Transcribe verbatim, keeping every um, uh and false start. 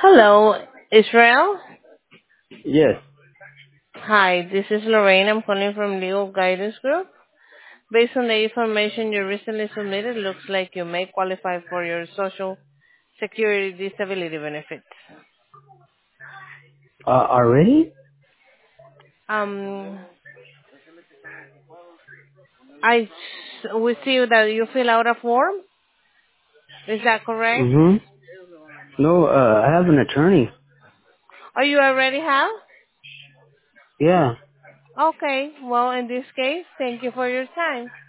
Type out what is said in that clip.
Hello, Israel. Yes. Hi, this is Lorraine. I'm calling from Legal Guidance Group. Based on the information you recently submitted, looks like you may qualify for your Social Security disability benefits. Uh, already? Um, I we see that you fill out a form. Is that correct? Mm-hmm. No, uh, I have an attorney. Or you already have? Yeah. Okay. Well, in this case, thank you for your time.